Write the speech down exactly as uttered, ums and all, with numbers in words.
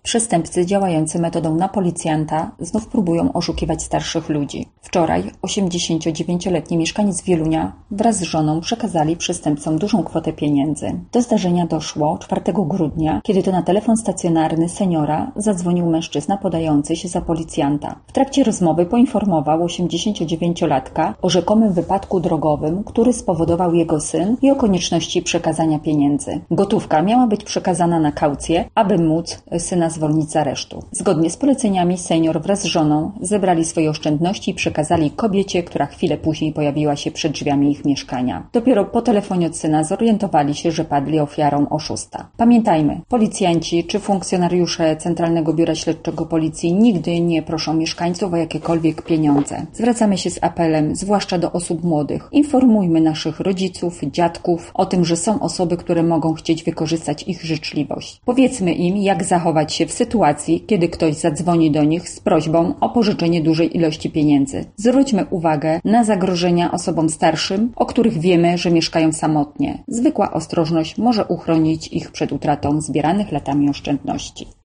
Przestępcy działający metodą na policjanta znów próbują oszukiwać starszych ludzi. Wczoraj osiemdziesięciodziewięcioletni mieszkaniec Wielunia wraz z żoną przekazali przestępcom dużą kwotę pieniędzy. Do zdarzenia doszło czwartego grudnia, kiedy to na telefon stacjonarny seniora zadzwonił mężczyzna podający się za policjanta. W trakcie rozmowy poinformował osiemdziesięciodziewięciolatka o rzekomym wypadku drogowym, który spowodował jego syn i o konieczności przekazania pieniędzy. Gotówka miała być przekazana na kaucję, aby móc syna zwolnić z aresztu. Zgodnie z poleceniami senior wraz z żoną zebrali swoje oszczędności i przekazali kobiecie, która chwilę później pojawiła się przed drzwiami ich mieszkania. Dopiero po telefonie od syna zorientowali się, że padli ofiarą oszusta. Pamiętajmy, policjanci czy funkcjonariusze Centralnego Biura Śledczego Policji nigdy nie proszą mieszkańców o jakiekolwiek pieniądze. Zwracamy się z apelem, zwłaszcza do osób młodych. Informujmy naszych rodziców, dziadków o tym, że są osoby, które mogą chcieć wykorzystać ich życzliwość. Powiedzmy im, jak zachować się w sytuacji, kiedy ktoś zadzwoni do nich z prośbą o pożyczenie dużej ilości pieniędzy. Zwróćmy uwagę na zagrożenia osobom starszym, o których wiemy, że mieszkają samotnie. Zwykła ostrożność może uchronić ich przed utratą zbieranych latami oszczędności.